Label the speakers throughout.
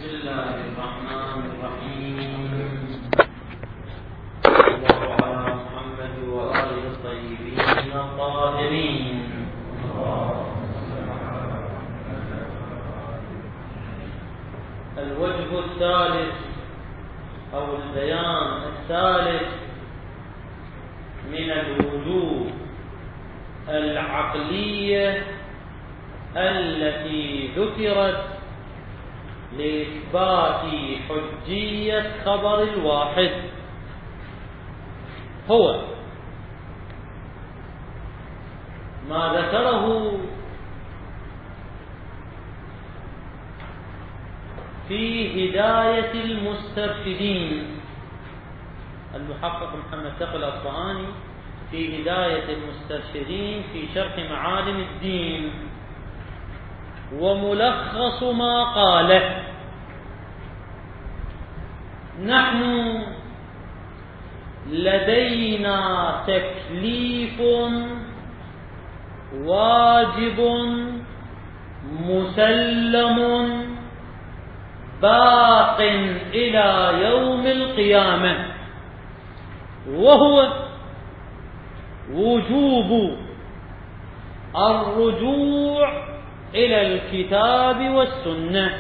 Speaker 1: الله الرحمن الرحيم. الله على محمد وآله الطيبين الطاهرين. الوجه الثالث أو البيان الثالث من الوجوه العقلية التي ذكرت لإثبات حجية خبر الواحد هو ما ذكره في هداية المسترشدين المحقق محمد تقي الأصفهاني في هداية المسترشدين في شرح معالم الدين، وملخص ما قاله: نحن لدينا تكليف واجب مسلم باق إلى يوم القيامة، وهو وجوب الرجوع إلى الكتاب والسنة.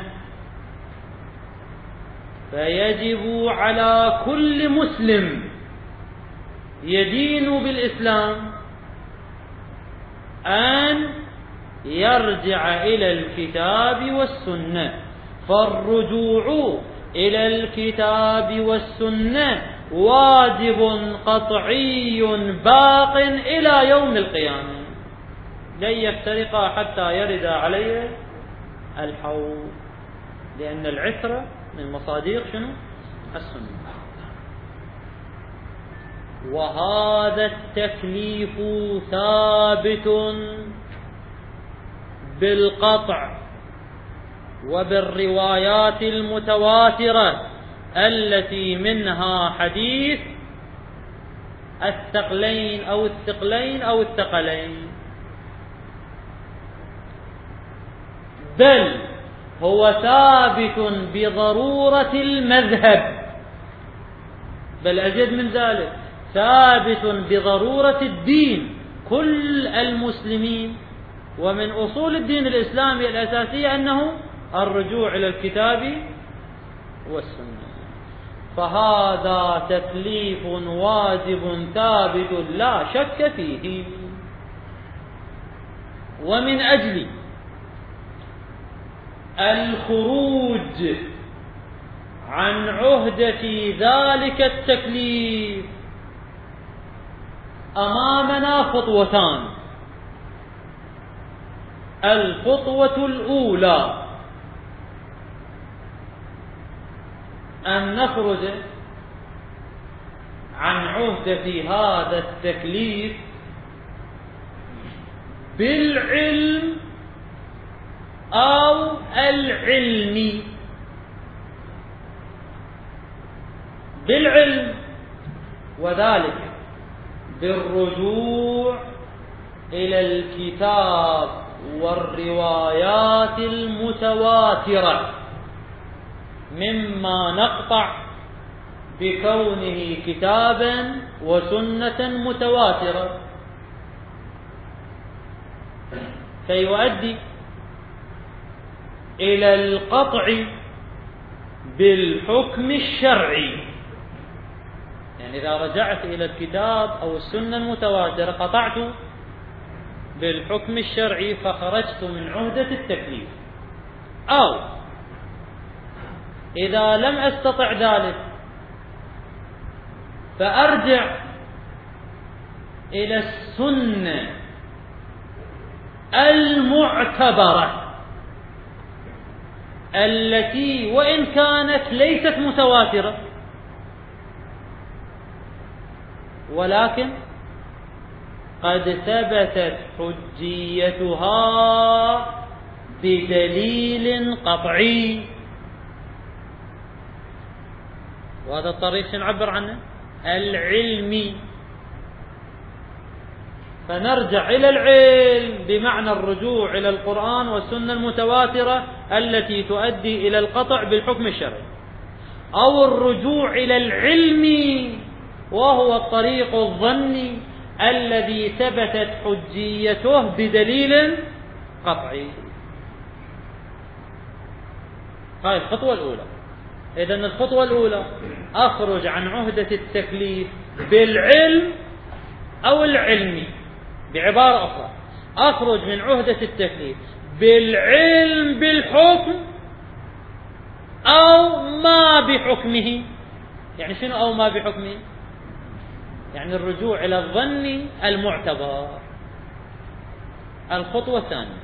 Speaker 1: فيجب على كل مسلم يدين بالإسلام أن يرجع إلى الكتاب والسنة، فالرجوع إلى الكتاب والسنة واجب قطعي باق إلى يوم القيامة، لن يفترقا حتى يرد عليه الحوض، لأن العثرة من مصادر شنو؟ السنة. وهذا التكليف ثابت بالقطع وبالروايات المتواترة التي منها حديث الثقلين أو الثقلين أو الثقلين، بل هو ثابت بضرورة المذهب، بل أزيد من ذلك ثابت بضرورة الدين كل المسلمين. ومن أصول الدين الإسلامي الأساسية أنه الرجوع إلى الكتاب والسنة، فهذا تكليف واجب ثابت لا شك فيه. ومن أجل الخروج عن عهدة ذلك التكليف أمامنا خطوتان. الخطوة الأولى أن نخرج عن عهدة هذا التكليف بالعلم أو العلم. بالعلم، وذلك بالرجوع إلى الكتاب والروايات المتواترة مما نقطع بكونه كتابا وسنة متواترة، فيؤدي إلى القطع بالحكم الشرعي. يعني إذا رجعت إلى الكتاب أو السنة المتواترة قطعت بالحكم الشرعي فخرجت من عهدة التكليف. أو إذا لم أستطع ذلك فأرجع إلى السنة المعتبرة التي وإن كانت ليست متواترة ولكن قد ثبتت حجيتها بدليل قطعي. وهذا الطريق نعبر عنه العلمي. فنرجع إلى العلم بمعنى الرجوع إلى القرآن والسنة المتواترة التي تؤدي إلى القطع بالحكم الشرعي، أو الرجوع إلى العلم وهو الطريق الظني الذي ثبتت حجيته بدليل قطعي. هاي الخطوة الأولى. إذن الخطوة الأولى أخرج عن عهدة التكليف بالعلم أو العلم. بعبارة أخرى، أخرج من عهدة التكليف بالعلم بالحكم أو ما بحكمه. يعني شنو أو ما بحكمه؟ يعني الرجوع إلى الظن المعتبر. الخطوة الثانية،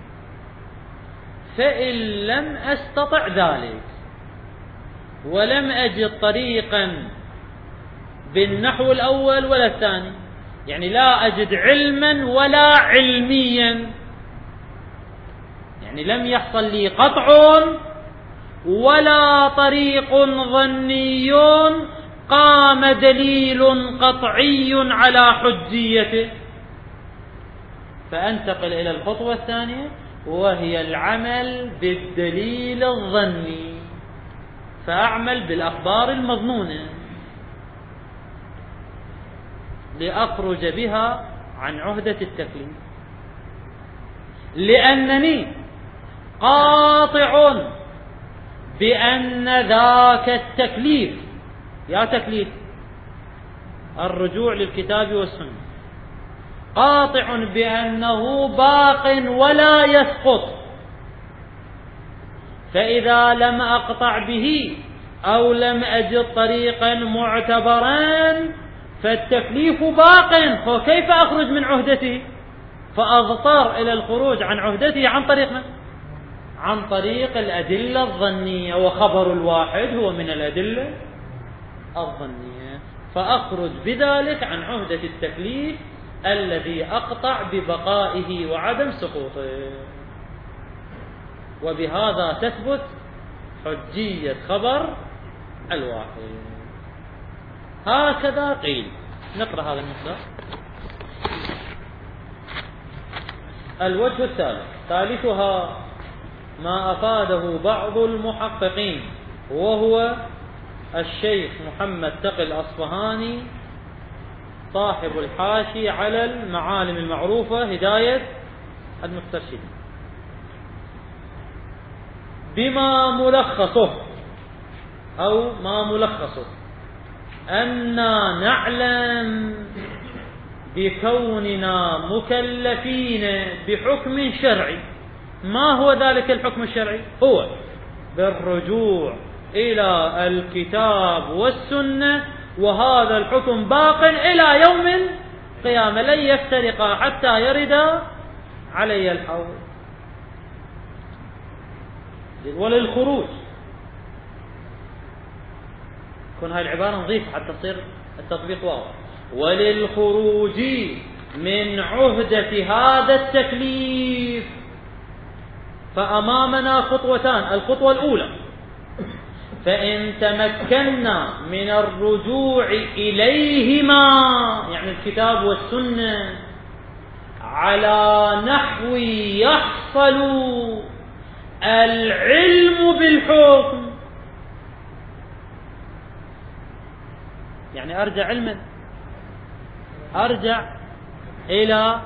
Speaker 1: فإن لم أستطع ذلك ولم أجد طريقا بالنحو الأول ولا الثاني، يعني لا أجد علما ولا علميا، يعني لم يحصل لي قطع ولا طريق ظني قام دليل قطعي على حجيته، فأنتقل إلى الخطوة الثانية وهي العمل بالدليل الظني، فأعمل بالأخبار المظنونة لأخرج بها عن عهدة التكليف، لأنني قاطع بأن ذاك التكليف، يا تكليف الرجوع للكتاب والسنة، قاطع بأنه باق ولا يسقط، فإذا لم أقطع به أو لم أجد طريقا معتبرا فالتكليف باق، فكيف أخرج من عهدته؟ فأضطر إلى الخروج عن عهدته عن طريقنا، عن طريق الأدلة الظنية، وخبر الواحد هو من الأدلة الظنية، فأخرج بذلك عن عهدة التكليف الذي أقطع ببقائه وعدم سقوطه، وبهذا تثبت حجية خبر الواحد. هكذا قيل. نقرأ هذا المصدر. الوجه الثالث، ثالثها ما أفاده بعض المحققين، وهو الشيخ محمد تقي الأصفهاني صاحب الحاشي على المعالم المعروفة هداية المسترشدين، بما ملخصه أو ما ملخصه أننا نعلم بكوننا مكلفين بحكم شرعي. ما هو ذلك الحكم الشرعي؟ هو بالرجوع إلى الكتاب والسنة، وهذا الحكم باق إلى يوم القيامة، لن يفترقا حتى يرد علي الحوض. وللخروج، كون هاي العبارة نضيف حتى تصير التطبيق واضح، وللخروج من عهدة هذا التكليف فأمامنا خطوتان. الخطوة الأولى، فإن تمكنا من الرجوع إليهما، يعني الكتاب والسنة، على نحو يحصل العلم بالحكم، يعني أرجع علما، أرجع إلى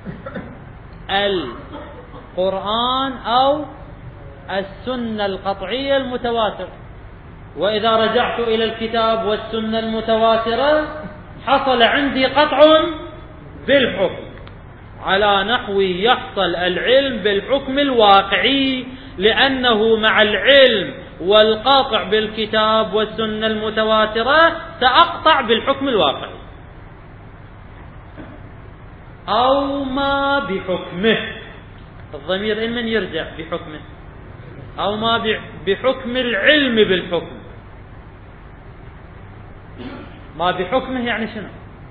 Speaker 1: القرآن أو السنة القطعية المتواترة، وإذا رجعت إلى الكتاب والسنة المتواترة حصل عندي قطع بالحكم على نحو يحصل العلم بالحكم الواقعي، لأنه مع العلم والقاطع بالكتاب والسنة المتواترة سأقطع بالحكم الواقعي أو ما بحكمه. الضمير إمن يرجع بحكمه أو ما بحكم العلم بالحكم. ما بحكمه يعني شنو؟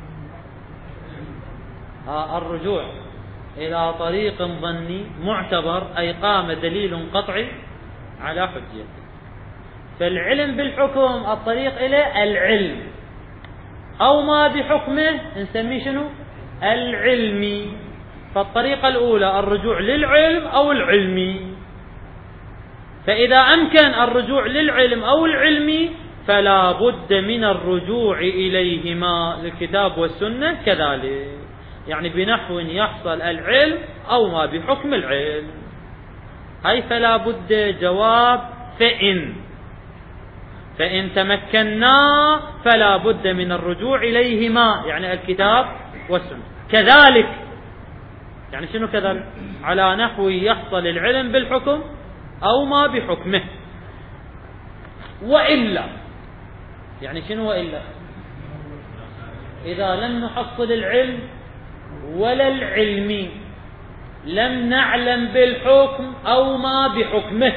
Speaker 1: الرجوع إلى طريق ظني معتبر، أي قام دليل قطعي على حجيته. فالعلم بالحكم الطريق إلى العلم، أو ما بحكمه نسميه شنو؟ العلمي. فالطريقة الأولى الرجوع للعلم أو العلمي، فإذا أمكن الرجوع للعلم أو العلمي فلا بد من الرجوع إليهما، للكتاب والسنة كذلك، يعني بنحو يحصل العلم أو ما بحكم العلم. هاي فلا بد جواب فإن تمكنا فلا بد من الرجوع إليهما، يعني الكتاب والسنة. كذلك يعني شنو كذلك؟ على نحو يحصل العلم بالحكم أو ما بحكمه. وإلا يعني شنو وإلا؟ إذا لم نحصل العلم ولا العلمي، لم نعلم بالحكم أو ما بحكمه،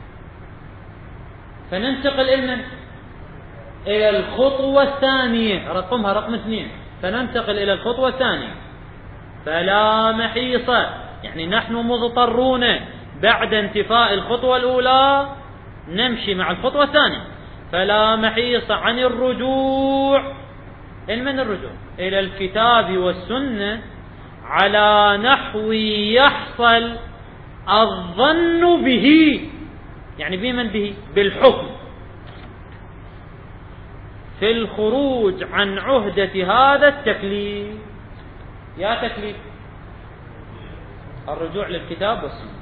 Speaker 1: فننتقل إلى الخطوة الثانية، رقمها رقم 2. فننتقل إلى الخطوة الثانية. فلا محيصة، يعني نحن مضطرون بعد انتفاء الخطوة الأولى نمشي مع الخطوة الثانية. فلا محيص عن الرجوع إلى الكتاب والسنة على نحو يحصل الظن به، يعني بمن به؟ بالحكم، في الخروج عن عهدة هذا التكليف. يا تكليف الرجوع للكتاب والسنة،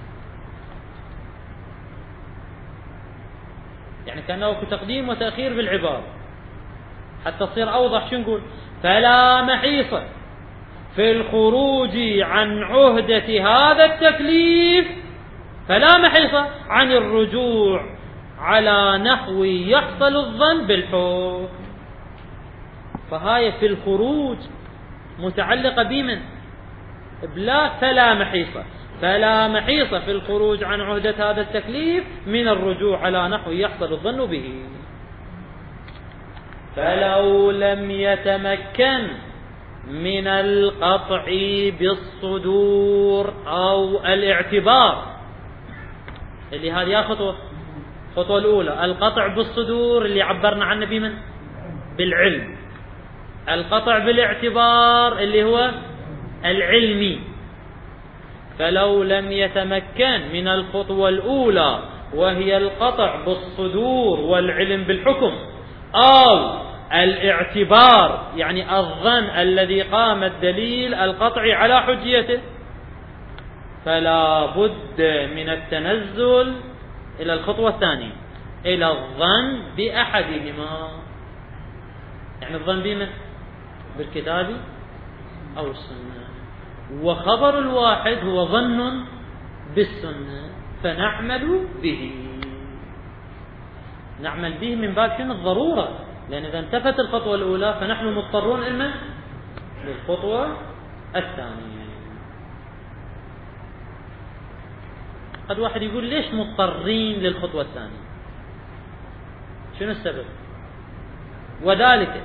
Speaker 1: يعني كأنه تقديم وتأخير بالعبارة حتى تصير أوضح. شو نقول؟ فلا محيص في الخروج عن عهدة هذا التكليف، فلا محيص عن الرجوع على نحو يحصل الظن بالحكم. فهاي في الخروج متعلقة بمن؟ بلا فلا محيصة. فلا محيص في الخروج عن عهدة هذا التكليف من الرجوع على نحو يحصل الظن به. فلو لم يتمكن من القطع بالصدور أو الاعتبار، اللي هذه خطوة الأولى، القطع بالصدور اللي عبرنا عنه بمن؟ بالعلم. القطع بالاعتبار اللي هو العلمي. فلو لم يتمكن من الخطوة الأولى وهي القطع بالصدور والعلم بالحكم، أو الاعتبار يعني الظن الذي قام الدليل القطعي على حجيته، فلا بد من التنزل إلى الخطوة الثانية، إلى الظن بأحدهما. يعني الظن بمن؟ بالكتاب أو السنة. وخبر الواحد هو ظن بالسنة، فنعمل به. نعمل به من باب شنو؟ الضرورة، لأن إذا انتفت الخطوة الأولى فنحن مضطرون للخطوة الثانية. قد واحد يقول ليش مضطرين للخطوة الثانية؟ شنو السبب؟ وذلك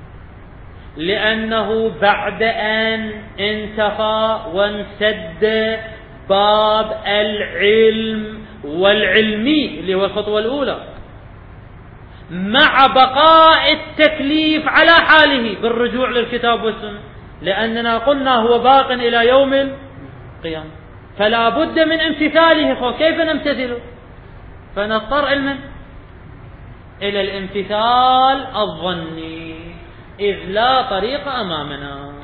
Speaker 1: لأنه بعد أن انتفى وانسد باب العلم والعلمي اللي هو الخطوة الأولى، مع بقاء التكليف على حاله بالرجوع للكتاب والسنة، لأننا قلنا هو باق إلى يوم القيامة، فلا بد من امتثاله. كيف نمتثله؟ فنضطر إلى الامتثال الظني، إذ لا طريق أمامنا.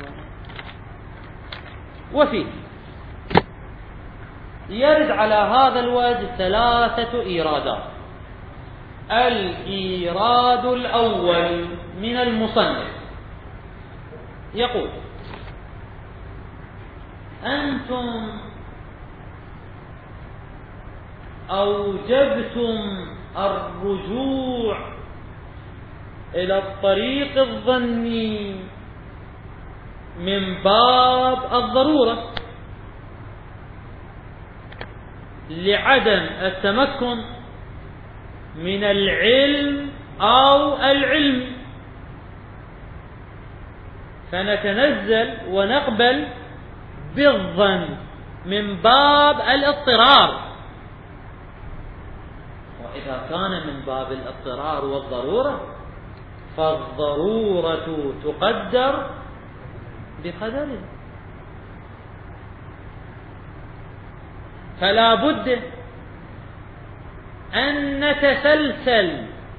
Speaker 1: وفيه يرد على هذا الوجه 3 إيرادات. الإيراد الأول من المصنف يقول: أنتم أوجبتم الرجوع إلى الطريق الظني من باب الضرورة لعدم التمكن من العلم أو العلم، فنتنزل ونقبل بالظن من باب الاضطرار. وإذا كان من باب الاضطرار والضرورة فالضرورة تقدر بقدرها. فلا بد أن نتسلسل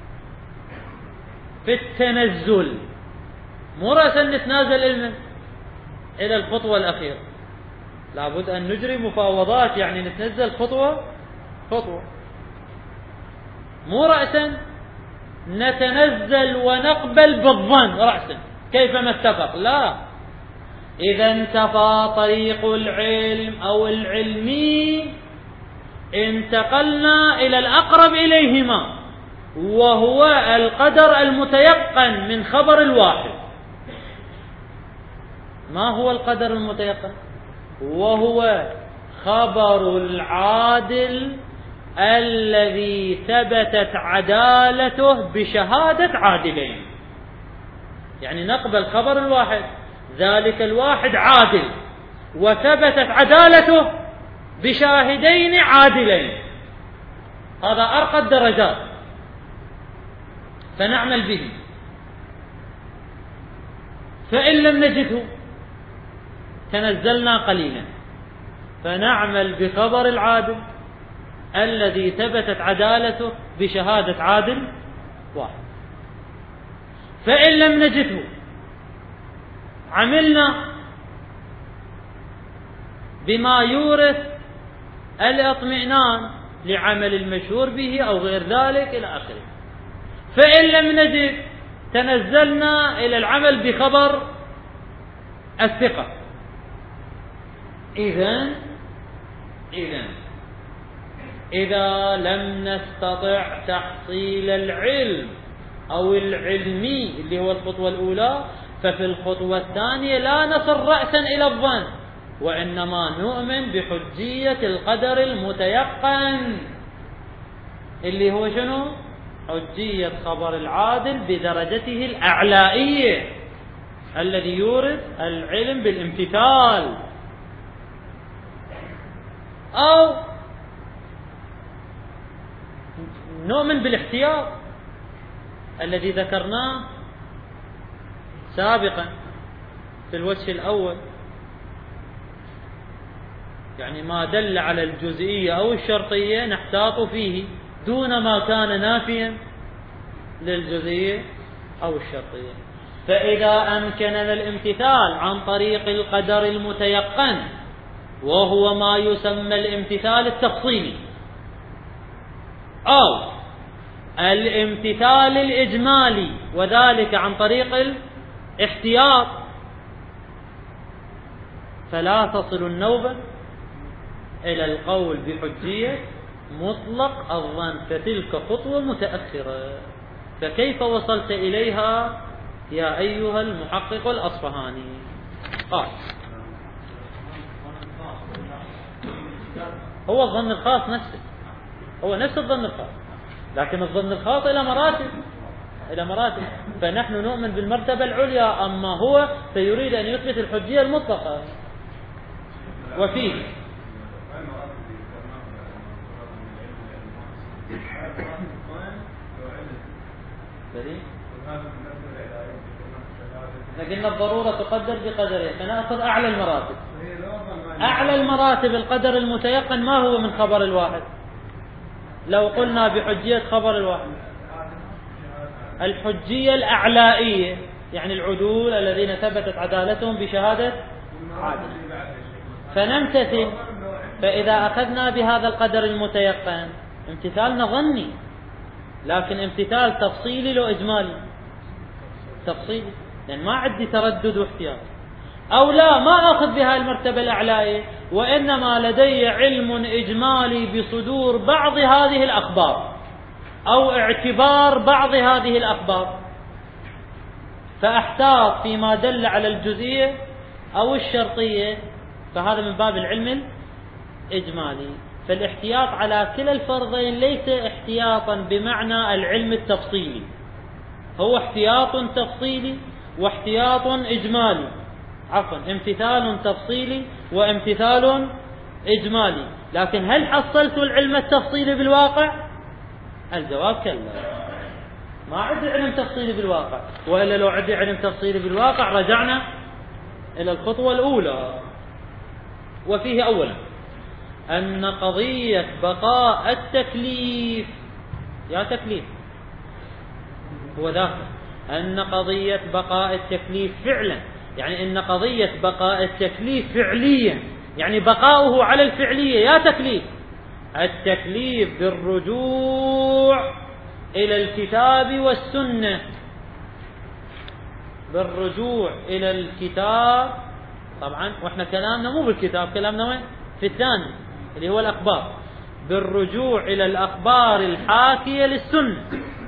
Speaker 1: في التنزل، مو رأسا نتنازل إلى الخطوة الأخيرة، لا بد أن نجري مفاوضات، يعني نتنزل خطوة خطوة، مو رأسا نتنزل ونقبل بالظن رأسا كيفما اتفق، لا. إذا انتفى طريق العلم أو العلمي انتقلنا إلى الأقرب إليهما، وهو القدر المتيقن من خبر الواحد. ما هو القدر المتيقن؟ وهو خبر العادل الذي ثبتت عدالته بشهادة عادلين. يعني نقبل خبر الواحد، ذلك الواحد عادل وثبتت عدالته بشاهدين عادلين، هذا أرقى الدرجات، فنعمل به. فإن لم نجده تنزلنا قليلا فنعمل بخبر العادل الذي ثبتت عدالته بشهادة عادل واحد. فإن لم نجده عملنا بما يورث الاطمئنان لعمل المشهور به أو غير ذلك إلى آخره. فإن لم نجد تنزلنا إلى العمل بخبر الثقة. إذا لم نستطع تحصيل العلم أو العلمي اللي هو الخطوة الأولى، ففي الخطوة الثانية لا نصل رأسا إلى الظن، وإنما نؤمن بحجية القدر المتيقن اللي هو شنو؟ حجية خبر العادل بدرجته الأعلائية الذي يورث العلم بالامتثال. أو نؤمن بالاحتياط الذي ذكرناه سابقا في الوجه الأول، يعني ما دل على الجزئية أو الشرطية نحتاط فيه دون ما كان نافيا للجزئية أو الشرطية. فإذا أمكننا الامتثال عن طريق القدر المتيقن وهو ما يسمى الامتثال التفصيلي أو الامتثال الإجمالي وذلك عن طريق الاحتياط، فلا تصل النوبة إلى القول بحجية مطلق الظن، فتلك خطوة متأخرة. فكيف وصلت إليها يا أيها المحقق الأصفهاني؟ قال هو الظن الخاص نفسه، هو نفس الظن الخاص، لكن الظن الخاص إلى مراتب، فنحن نؤمن بالمرتبة العليا، أما هو فيريد أن يثبت الحجية المطلقة. وفيه لكن الضرورة تقدر بقدرها، فنأخذ أعلى المراتب. أعلى المراتب القدر المتيقن ما هو من خبر الواحد؟ لو قلنا بحجية خبر الواحد الحجية الأعلائية، يعني العدول الذين ثبتت عدالتهم بشهادة عادل، فنمتثل. فإذا أخذنا بهذا القدر المتيقن امتثالنا ظني، لكن امتثال تفصيلي لو إجمالي تفصيلي، لأن ما عندي تردد واحتياط. أو لا، ما أخذ بها المرتبة الأعلى، وإنما لدي علم إجمالي بصدور بعض هذه الأخبار أو اعتبار بعض هذه الأخبار، فأحتاط فيما دل على الجزئية أو الشرطية، فهذا من باب العلم الإجمالي. فالاحتياط على كلا الفرضين ليس احتياطا بمعنى العلم التفصيلي، هو احتياط تفصيلي واحتياط إجمالي، امتثال تفصيلي وامتثال إجمالي. لكن هل حصلت العلم التفصيلي بالواقع؟ الجواب كلا، ما عندي علم تفصيلي بالواقع، وإلا لو عندي علم تفصيلي بالواقع رجعنا إلى الخطوة الأولى. وفيه أولا أن قضية بقاء التكليف، يا تكليف هو ذاك، أن قضية بقاء التكليف فعلا، يعني أن قضية بقاء التكليف فعليا، يعني بقاؤه على الفعلية، يا تكليف، التكليف بالرجوع إلى الكتاب والسنة، بالرجوع إلى الكتاب. طبعا واحنا كلامنا مو بالكتاب، كلامنا وين؟ في الثاني اللي هو الأخبار، بالرجوع إلى الأخبار الحاكية للسنة.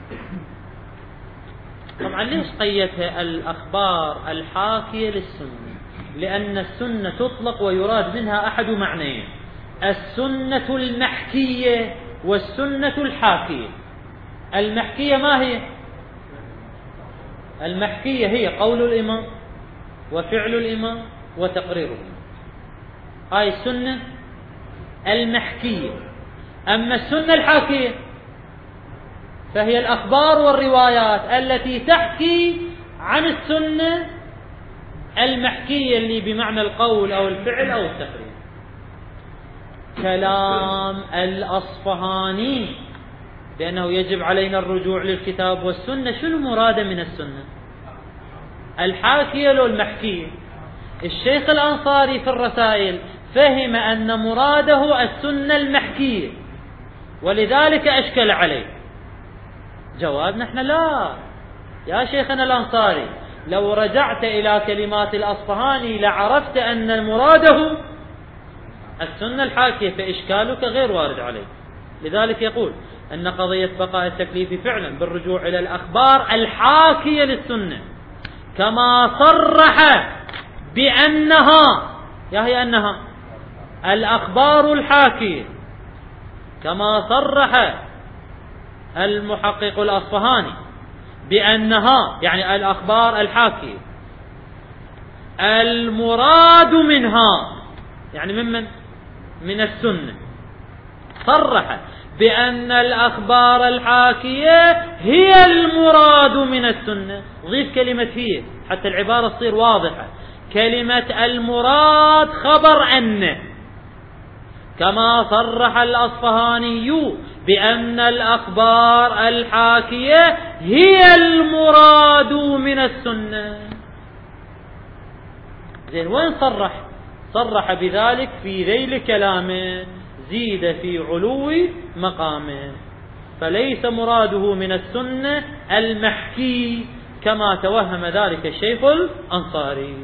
Speaker 1: طبعا ليش قيدها الأخبار الحاكية للسنة؟ لأن السنة تطلق ويراد منها أحد معنيين: السنة المحكية والسنة الحاكية. المحكية ما هي؟ المحكية هي قول الإمام وفعل الإمام وتقريره، هاي السنة المحكية. أما السنة الحاكية فهي الأخبار والروايات التي تحكي عن السنة المحكية اللي بمعنى القول أو الفعل أو التقرير. كلام الأصفهاني بأنه يجب علينا الرجوع للكتاب والسنة، شنو مراده من السنة؟ الحاكية لو المحكية؟ الشيخ الأنصاري في الرسائل فهم أن مراده السنة المحكية، ولذلك أشكل عليه. جواب: نحن لا يا شيخنا الأنصاري، لو رجعت إلى كلمات الأصفهاني لعرفت أن مراده السنة الحاكية، فإشكالك غير وارد عليه. لذلك يقول أن قضية بقاء التكليف فعلا بالرجوع إلى الأخبار الحاكية للسنة، كما صرح بأنها، يا هي أنها الأخبار الحاكية، كما صرح المحقق الأصفهاني بأنها، يعني الأخبار الحاكية، المراد منها يعني من السنة. صرح بأن الأخبار الحاكية هي المراد من السنة. ضيف كلمة هي حتى العبارة تصير واضحة. كلمة المراد خبر أن، كما صرح الأصفهاني بأن الأخبار الحاكية هي المراد من السنة. زين، وين صرح؟ صرح بذلك في ذيل كلامه، زيد في علو مقامه، فليس مراده من السنة المحكي كما توهم ذلك الشيخ الأنصاري.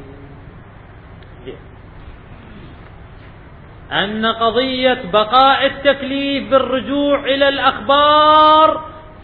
Speaker 1: أن قضية بقاء التكليف بالرجوع إلى الأخبار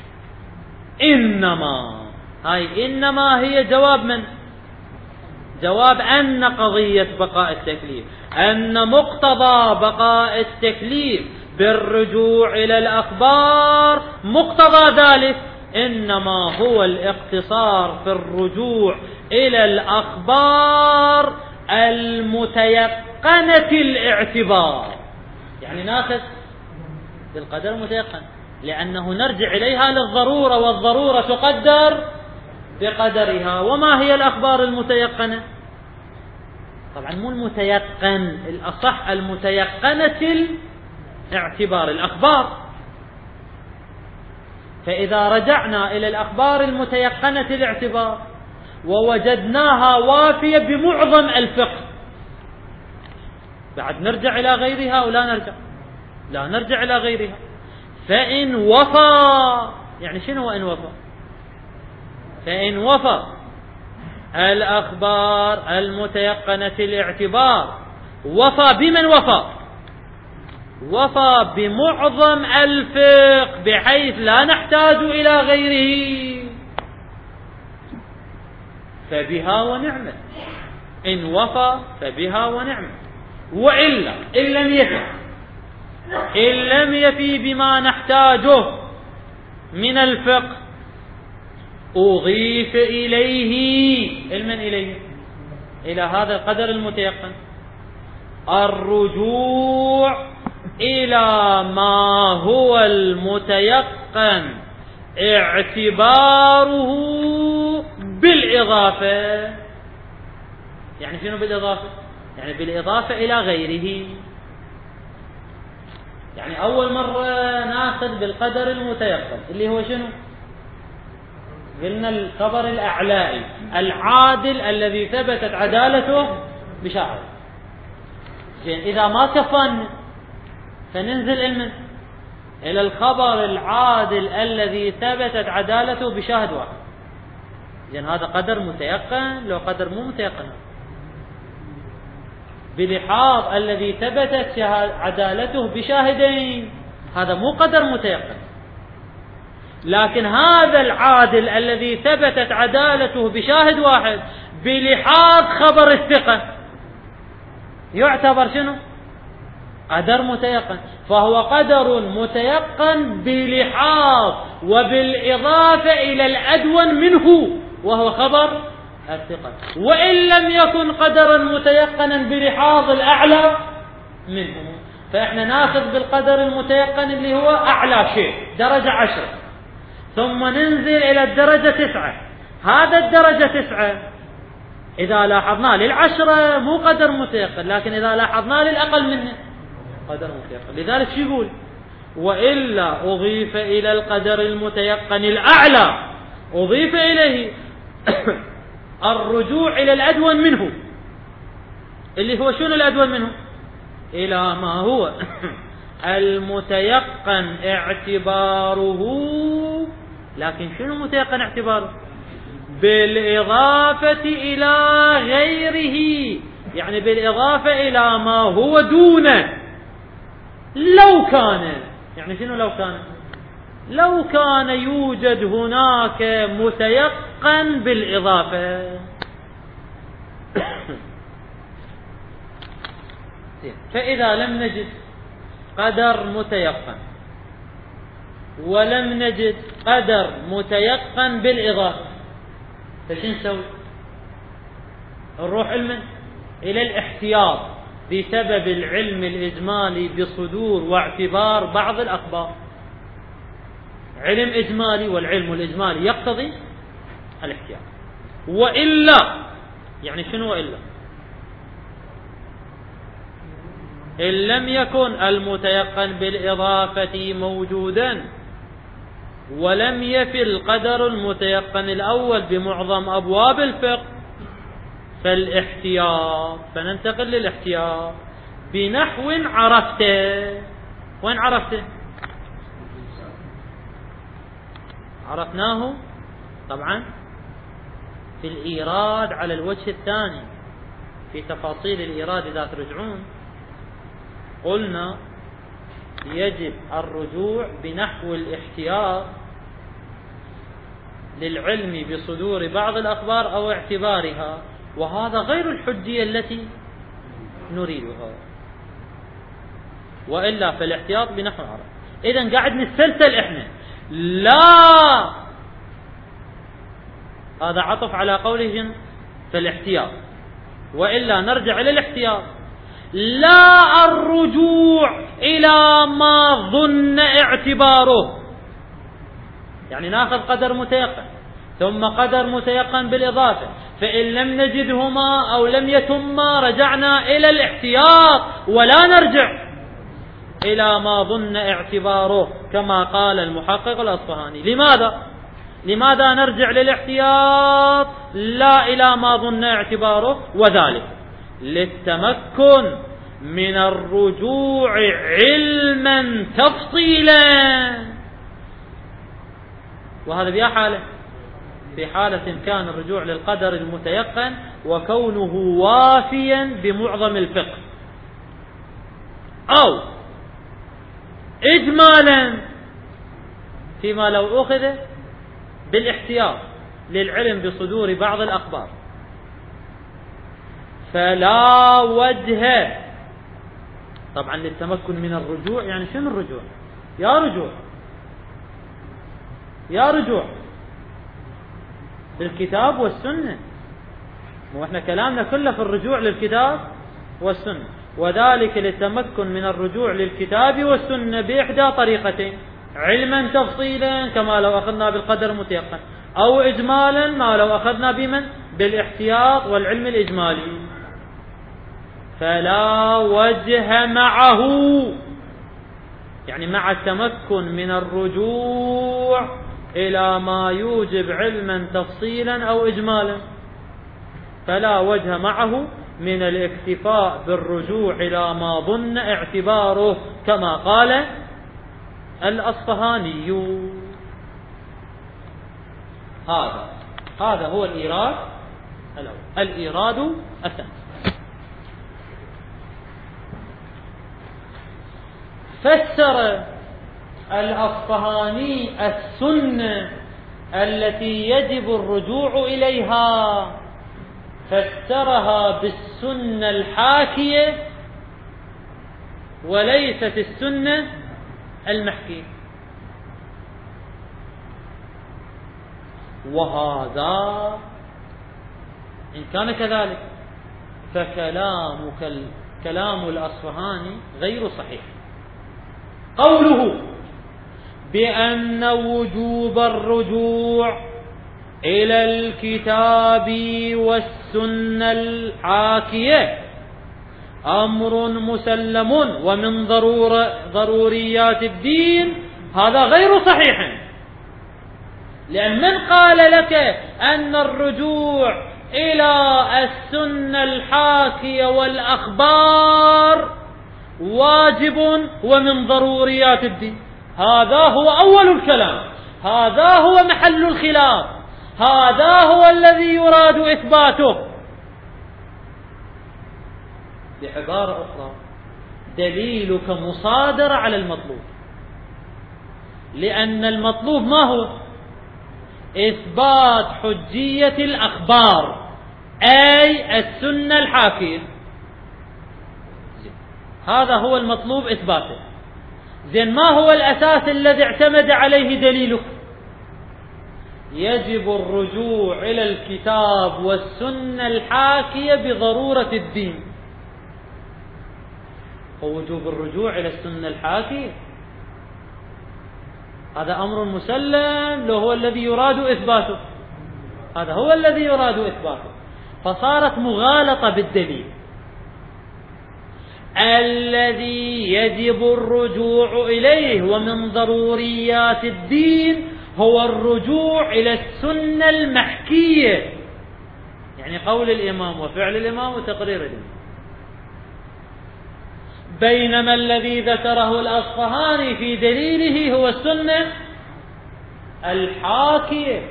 Speaker 1: إنما هي جواب من؟ جواب أن قضية بقاء التكليف، أن مقتضى بقاء التكليف بالرجوع إلى الأخبار، مقتضى ذلك إنما هو الاقتصار في الرجوع إلى الأخبار المتيقنة الاعتبار، يعني ناخذ بالقدر المتيقن، لأنه نرجع إليها للضرورة، والضرورة تقدر بقدرها. وما هي الأخبار المتيقنة؟ طبعا مو المتيقن، الأصح المتيقنة الاعتبار، الأخبار. فإذا رجعنا إلى الأخبار المتيقنة الاعتبار ووجدناها وافية بمعظم الفقه، بعد نرجع إلى غيرها ولا نرجع؟ لا نرجع إلى غيرها. فإن وفى، يعني شنو وإن وفى؟ فإن وفى الأخبار المتيقنة الاعتبار، وفى بمن وفى؟ وفى بمعظم الفقه، بحيث لا نحتاج إلى غيره، فبها ونعمة. إن وفى فبها ونعمة. وإلا إن لم يفي بما نحتاجه من الفقه، أضيف إليه، المن إليه؟ إلى هذا القدر المتيقن، الرجوع إلى ما هو المتيقن اعتباره بالإضافة. يعني شنو بالإضافة؟ يعني بالإضافة إلى غيره. يعني أول مرة ناخذ بالقدر المتيقن اللي هو شنو؟ قلنا الخبر الأعلائي العادل الذي ثبتت عدالته بشاهد. زين إذا ما كفانا فننزل إلى الخبر العادل الذي ثبتت عدالته بشاهد واحد. زين هذا قدر متيقن لو قدر مو متيقن؟ بلحاظ الذي ثبتت عدالته بشاهدين، هذا مو قدر متيقن. لكن هذا العادل الذي ثبتت عدالته بشاهد واحد بلحاظ خبر الثقة يعتبر شنو؟ قدر متيقن. فهو قدر متيقن بلحاظ وبالإضافة إلى الأدون منه وهو خبر الثقة. وإن لم يكن قدرا متيقنا بلحاظ الأعلى منه، فإحنا ناخذ بالقدر المتيقن اللي هو أعلى شيء درجة 10، ثم ننزل إلى الدرجة 9. هذا الدرجة 9 إذا لاحظنا للعشرة مو قدر متيقن، لكن إذا لاحظنا للأقل منه قدر متيقن. لذلك شو يقول؟ وإلا أضيف إلى القدر المتيقن الأعلى أضيف إليه الرجوع إلى الأدون منه، اللي هو شنو الأدون منه؟ إلى ما هو المتيقن اعتباره. لكن شنو متيقن اعتباره؟ بالإضافة إلى غيره، يعني بالإضافة إلى ما هو دونه. لو كان، يعني شنو لو كان؟ لو كان يوجد هناك متيقن بالإضافة. فإذا لم نجد قدر متيقن ولم نجد قدر متيقن بالإضافة، فشو نسوي؟ نروح إلى الاحتياط بسبب العلم الإجمالي بصدور واعتبار بعض الأخبار. علم إجمالي، والعلم الإجمالي يقتضي الاحتياط. وإلا، يعني شنو وإلا؟ إن لم يكن المتيقن بالإضافة موجودا ولم يفي القدر المتيقن الأول بمعظم أبواب الفقه فالاحتياط. فننتقل للاحتياط بنحو عرفته. وين عرفته؟ عرفناه طبعا في الإيراد على الوجه الثاني، في تفاصيل الإيراد إذا ترجعون قلنا يجب الرجوع بنحو الاحتياط للعلم بصدور بعض الأخبار أو اعتبارها، وهذا غير الحجية التي نريدها. وإلا فالاحتياط بنحو عرف. إذن قاعد نستلسل إحنا لا، هذا عطف على قولهم في الاحتياط. وإلا نرجع إلى الاحتياط، لا الرجوع إلى ما ظن اعتباره. يعني ناخذ قدر متيقن ثم قدر متيقن بالإضافة، فإن لم نجدهما أو لم يتما رجعنا إلى الاحتياط ولا نرجع إلى ما ظن اعتباره كما قال المحقق الأصفهاني. لماذا نرجع للاحتياط لا إلى ما ظن اعتباره؟ وذلك للتمكن من الرجوع علما تفصيلا. وهذا بأي حالة؟ في حالة كان الرجوع للقدر المتيقن وكونه وافيا بمعظم الفقه، أو إجمالا فيما لو أخذ بالاحتياط للعلم بصدور بعض الأخبار. فلا وجه طبعا للتمكن من الرجوع. يعني شنو الرجوع؟ يا رجوع بالكتاب والسنة. واحنا كلامنا كله في الرجوع للكتاب والسنة، وذلك للتمكن من الرجوع للكتاب والسنة بإحدى طريقتين: علما تفصيلا كما لو أخذنا بالقدر المتيقن، أو إجمالا ما لو أخذنا بالاحتياط والعلم الإجمالي. فلا وجه معه يعني مع التمكن من الرجوع إلى ما يوجب علما تفصيلا أو إجمالا، فلا وجه معه من الاكتفاء بالرجوع إلى ما ظن اعتباره، كما قال الأصفهاني. هذا هو الإيراد الأول. الإيراد الثاني: فسر الأصفهاني السنة التي يجب الرجوع إليها، فسرها بالسنة الحاكية وليست السنة المحكية. وهذا إن كان كذلك فكلام الأصفهاني غير صحيح. قوله بأن وجوب الرجوع إلى الكتاب والسنة الحاكية أمر مسلم ومن ضروريات الدين، هذا غير صحيح. لأن من قال لك أن الرجوع إلى السنة الحاكية والأخبار واجب ومن ضروريات الدين؟ هذا هو أول الكلام، هذا هو محل الخلاف، هذا هو الذي يراد إثباته. بعبارة أخرى، دليلك مصادر على المطلوب، لأن المطلوب ما هو؟ إثبات حجية الأخبار، أي السنة الحاكية. هذا هو المطلوب إثباته. زين، ما هو الأساس الذي اعتمد عليه دليلك؟ يجب الرجوع إلى الكتاب والسنة الحاكية بضرورة الدين. ووجوب الرجوع إلى السنة الحاكية هذا أمر مسلم، لو هو الذي يراد إثباته، هذا هو الذي يراد إثباته. فصارت مغالطة بالدليل. الذي يجب الرجوع إليه ومن ضروريات الدين هو الرجوع إلى السنة المحكية، يعني قول الإمام وفعل الإمام وتقرير الإمام. بينما الذي ذكره الأصفهاني في دليله هو السنة الحاكية،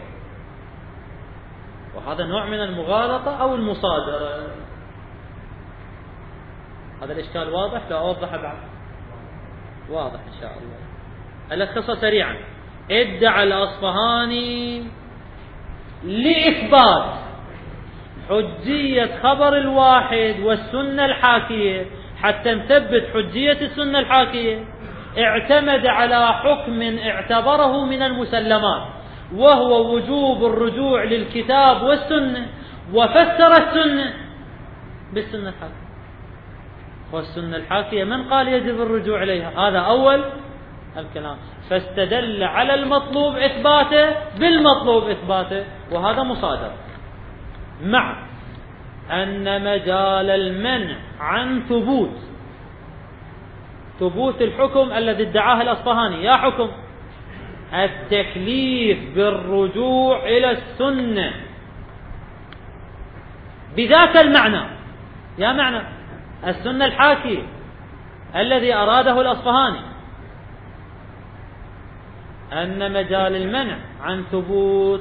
Speaker 1: وهذا نوع من المغالطة أو المصادرة. هذا الإشكال واضح؟ لا أوضح بعد؟ واضح إن شاء الله. ألخص سريعا: ادعى الأصفهاني لإثبات حجية خبر الواحد والسنة الحاكية، حتى نثبت حجية السنة الحاكية اعتمد على حكم اعتبره من المسلمات، وهو وجوب الرجوع للكتاب والسنة، وفسر السنة بالسنة الحاكية. والسنة الحاكية من قال يجب الرجوع إليها؟ هذا أول الكلام. فاستدل على المطلوب إثباته بالمطلوب إثباته، وهذا مصادر. مع أن مجال المنع عن ثبوت الحكم الذي ادعاه الأصفهاني، يا حكم التكليف بالرجوع إلى السنة بذاك المعنى، يا معنى السنة الحاكية الذي أراده الأصفهاني، أن مجال المنع عن ثبوت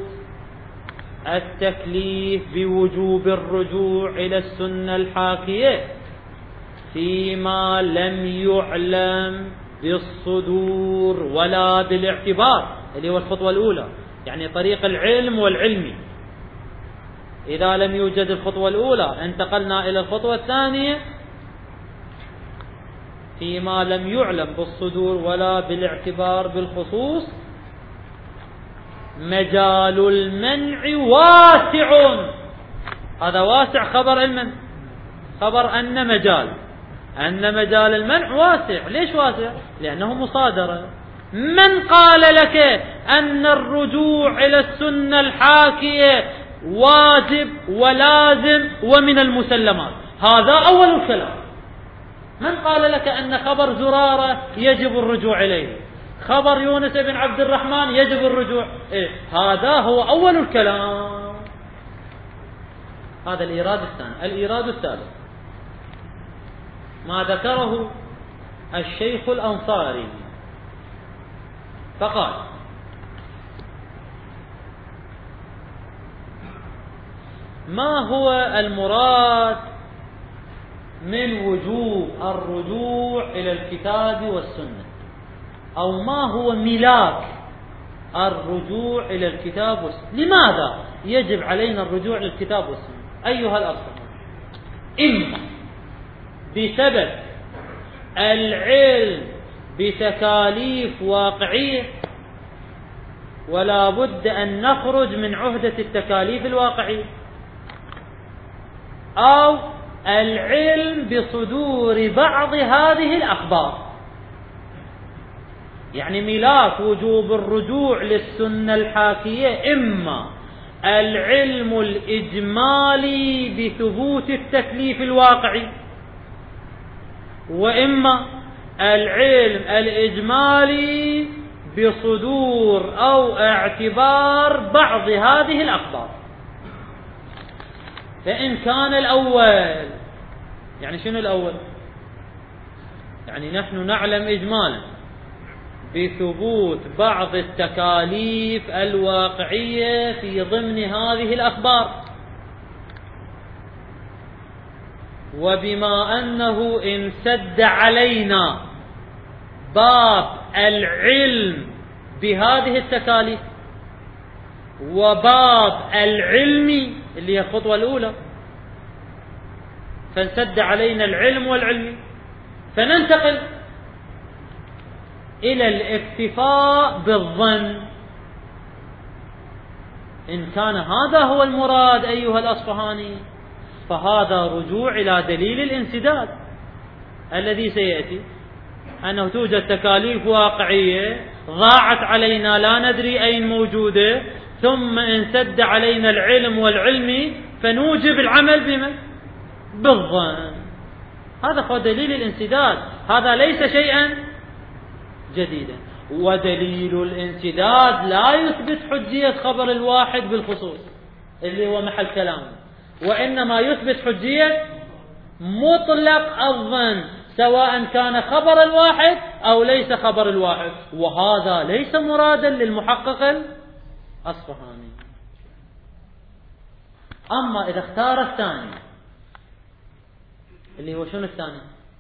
Speaker 1: التكليف بوجوب الرجوع إلى السنة الحاكية فيما لم يعلم بالصدور ولا بالاعتبار، اللي هو الخطوة الأولى، يعني طريق العلم والعلمي. إذا لم يوجد الخطوة الأولى انتقلنا إلى الخطوة الثانية، فيما لم يعلم بالصدور ولا بالاعتبار بالخصوص مجال المنع واسع. هذا واسع خبر المنع، خبر أن مجال المنع واسع. ليش واسع؟ لأنه مصادرة. من قال لك أن الرجوع إلى السنة الحاكية واجب ولازم ومن المسلمات؟ هذا أول الكلام. من قال لك أن خبر زرارة يجب الرجوع إليه، خبر يونس بن عبد الرحمن يجب الرجوع إيه؟ هذا هو أول الكلام. هذا الإيراد الثاني. الإيراد الثالث ما ذكره الشيخ الأنصاري فقال: ما هو المراد من وجوب الرجوع إلى الكتاب والسنة، أو ما هو ملاك الرجوع إلى الكتاب والسنة؟ لماذا يجب علينا الرجوع للكتاب والسنة أيها الأصحاب؟ إما بسبب العلم بتكاليف واقعية، ولا بد أن نخرج من عهدة التكاليف الواقعية، أو العلم بصدور بعض هذه الأخبار. يعني ملاك وجوب الرجوع للسنة الحاكية إما العلم الإجمالي بثبوت التكليف الواقعي، وإما العلم الإجمالي بصدور أو اعتبار بعض هذه الأخبار. فإن كان الأول، يعني شنو الأول؟ يعني نحن نعلم إجمالا بثبوت بعض التكاليف الواقعية في ضمن هذه الأخبار، وبما أنه انسد علينا باب العلم بهذه التكاليف وباب العلم اللي هي الخطوة الأولى، فانسد علينا العلم والعلم، فننتقل إلى الاكتفاء بالظن. إن كان هذا هو المراد أيها الأصفهاني فهذا رجوع إلى دليل الانسداد الذي سيأتي، أنه توجد تكاليف واقعية ضاعت علينا لا ندري أين موجودة، ثم انسد علينا العلم والعلم فنوجب العمل بما؟ بالظن. هذا هو دليل الانسداد، هذا ليس شيئا جديدا. ودليل الانسداد لا يثبت حجية خبر الواحد بالخصوص اللي هو محل كلامه، وإنما يثبت حجية مطلق الظن سواء كان خبر الواحد أو ليس خبر الواحد، وهذا ليس مرادا للمحقق الأصفهاني. أما إذا اختار الثاني اللي هو شنو الثاني؟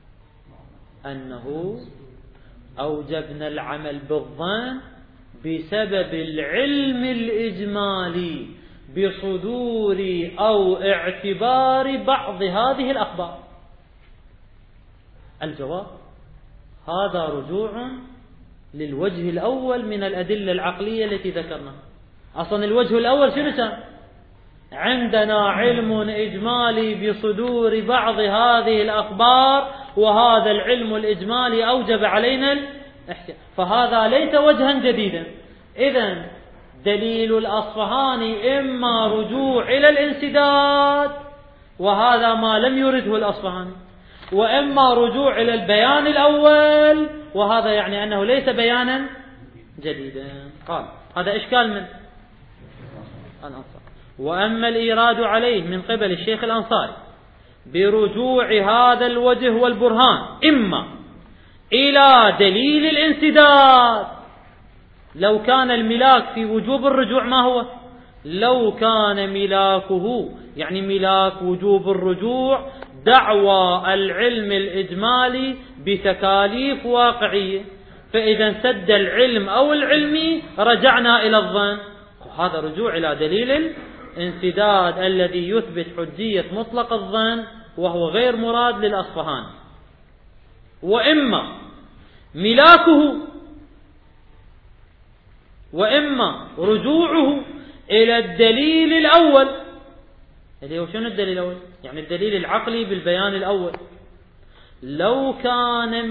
Speaker 1: أنه أوجبنا العمل بالظن بسبب العلم الإجمالي بصدور أو اعتبار بعض هذه الأخبار. الجواب: هذا رجوع للوجه الأول من الأدلة العقلية التي ذكرناها. أصلا الوجه الأول شنو كان؟ عندنا علم إجمالي بصدور بعض هذه الأخبار، وهذا العلم الإجمالي أوجب علينا فهذا ليس وجها جديدا. إذن دليل الأصفهاني إما رجوع إلى الانسداد، وهذا ما لم يرده الأصفهاني، وإما رجوع إلى البيان الأول، وهذا يعني أنه ليس بيانا جديدا. قال هذا إشكال من الأنصار. وأما الإيراد عليه من قبل الشيخ الأنصاري برجوع هذا الوجه والبرهان إما إلى دليل الانسداد، لو كان الملاك في وجوب الرجوع ما هو؟ لو كان ملاكه يعني ملاك وجوب الرجوع دعوى العلم الإجمالي بتكاليف واقعية، فإذا انسد العلم أو العلمي رجعنا إلى الظن، هذا رجوع إلى دليل الانسداد الذي يثبت حجية مطلق الظن، وهو غير مراد للأصفهاني. وإما ملاكه وإما رجوعه إلى الدليل الأول، اللي هو شنو الدليل الأول؟ يعني الدليل العقلي بالبيان الأول. لو كان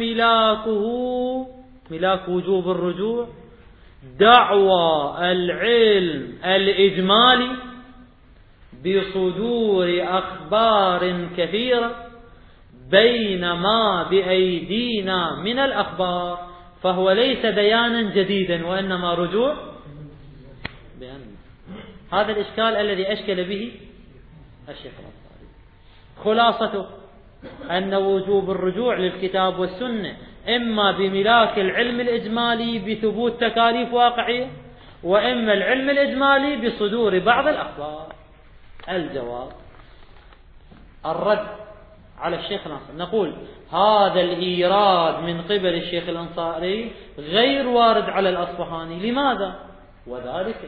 Speaker 1: ملاك وجوب الرجوع دعوى العلم الإجمالي بصدور أخبار كثيرة بين ما بأيدينا من الأخبار فهو ليس بيانا جديدا وإنما رجوع بيان. هذا الإشكال الذي أشكل به الشيخ الأنصاري. خلاصته أن وجوب الرجوع للكتاب والسنة إما بملاك العلم الإجمالي بثبوت تكاليف واقعية، وإما العلم الإجمالي بصدور بعض الأخبار. الجواب: الرد على الشيخ الأنصاري نقول هذا الإيراد من قبل الشيخ الأنصاري غير وارد على الأصفهاني. لماذا؟ وذلك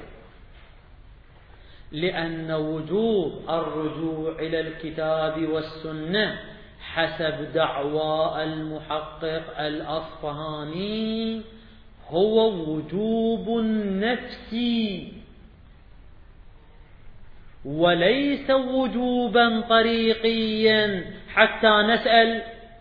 Speaker 1: لأن وجوب الرجوع إلى الكتاب والسنة حسب دعوى المحقق الأصفهاني هو وجوب نفسي وليس وجوبا طريقيا حتى نسأل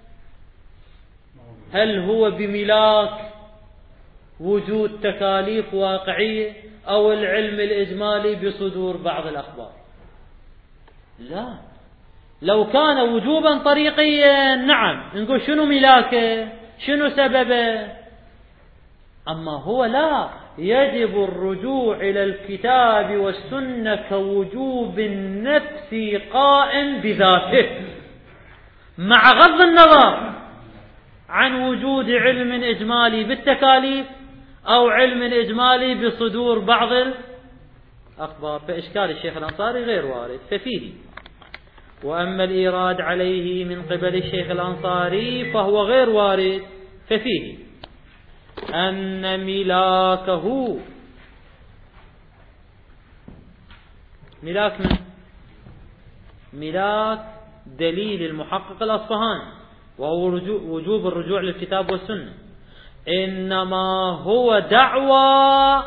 Speaker 1: هل هو بملاك وجود تكاليف واقعية أو العلم الإجمالي بصدور بعض الأخبار. لا، لو كان وجوبا طريقيا نعم نقول شنو ملاكه شنو سببه، أما هو لا، يجب الرجوع إلى الكتاب والسنة كوجوب نفسي قائم بذاته مع غض النظر عن وجود علم إجمالي بالتكاليف أو علم إجمالي بصدور بعض الأخبار. فإشكال الشيخ الأنصاري غير وارد ففيه. وأما الإيراد عليه من قبل الشيخ الأنصاري فهو غير وارد ففيه أن ملاكه ملاك من؟ ملاك دليل المحقق الأصفهاني وهو وجوب الرجوع للكتاب والسنة إنما هو دعوى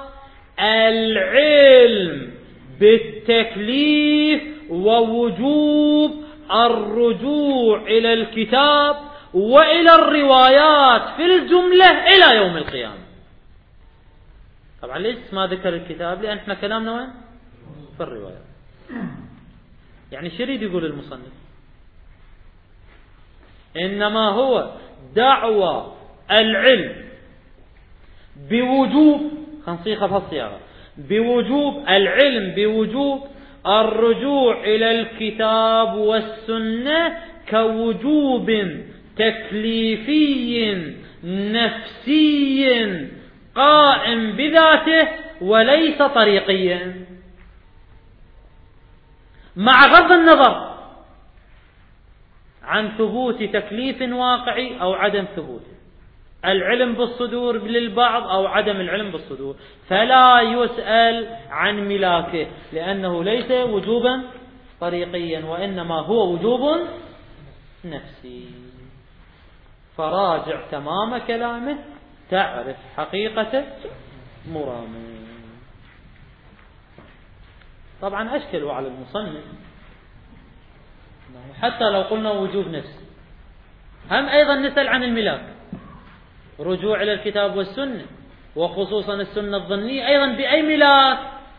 Speaker 1: العلم بالتكليف ووجوب الرجوع إلى الكتاب وإلى الروايات في الجملة إلى يوم القيامة. طبعا ليش ما ذكر الكتاب؟ لأن احنا كلامنا وين؟ في الروايات. يعني شو يريد يقول المصنف؟ إنما هو دعوى العلم بوجوب، خنصيخة بهالصياغة، بوجوب العلم بوجوب الرجوع إلى الكتاب والسنة كوجوب تكليفي نفسي قائم بذاته وليس طريقيا، مع غض النظر عن ثبوت تكليف واقعي أو عدم ثبوته، العلم بالصدور للبعض أو عدم العلم بالصدور، فلا يسأل عن ملاكه لأنه ليس وجوبا طريقيا وإنما هو وجوب نفسي. فراجع تمام كلامه تعرف حقيقة مرامه. طبعا أشكلوا على المصنف حتى لو قلنا وجوب نفسي هم أيضا نسأل عن الملاك، رجوع إلى الكتاب والسنة وخصوصا السنة الظنية أيضا بأي ملاك؟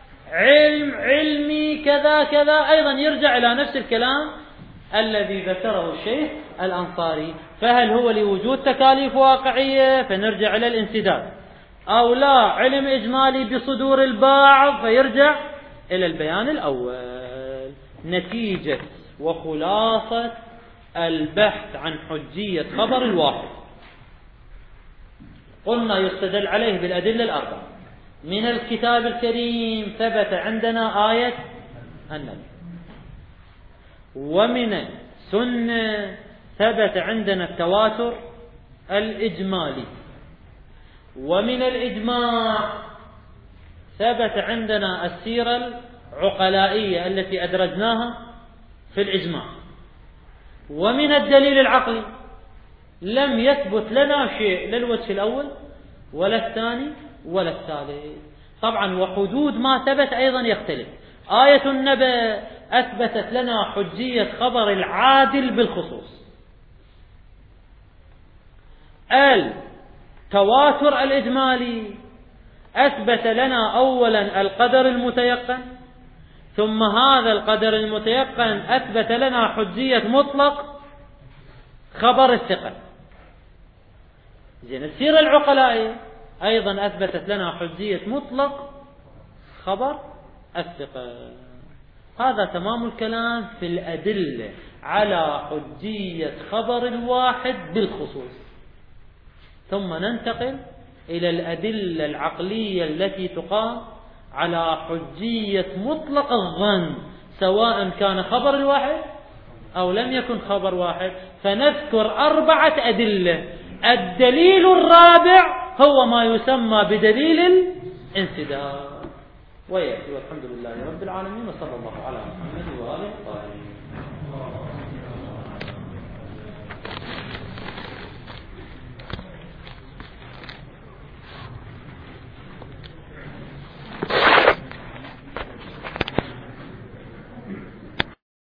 Speaker 1: علمي كذا كذا، أيضا يرجع إلى نفس الكلام الذي ذكره الشيخ الأنصاري. فهل هو لوجود تكاليف واقعية فنرجع إلى الانسداد، أو لا علم إجمالي بصدور البعض فيرجع إلى البيان الأول. نتيجة وخلاصة البحث عن حجية خبر الواحد قلنا يستدل عليه بالأدلة الأربعة. من الكتاب الكريم ثبت عندنا آية النبي، ومن السنة ثبت عندنا التواتر الإجمالي، ومن الإجماع ثبت عندنا السيرة العقلائية التي أدرجناها في الإجماع، ومن الدليل العقلي لم يثبت لنا شيء للوجه الأول ولا الثاني ولا الثالث. طبعا وحدود ما ثبت أيضا يختلف. آية النبأ أثبتت لنا حجية خبر العادل بالخصوص، التواتر الإجمالي أثبت لنا أولا القدر المتيقن، ثم هذا القدر المتيقن أثبت لنا حجية مطلق خبر الثقة. زين السيرة العقلائية أيضا أثبتت لنا حجية مطلق خبر الثقة. هذا تمام الكلام في الأدلة على حجية خبر الواحد بالخصوص. ثم ننتقل إلى الأدلة العقلية التي تقام على حجية مطلق الظن، سواء كان خبر الواحد أو لم يكن خبر واحد. فنذكر 4 أدلة. الدليل الرابع هو ما يسمى بدليل الانسداد. ويأتي والحمد لله رب العالمين، وصلى الله على محمد وآله وصحبه.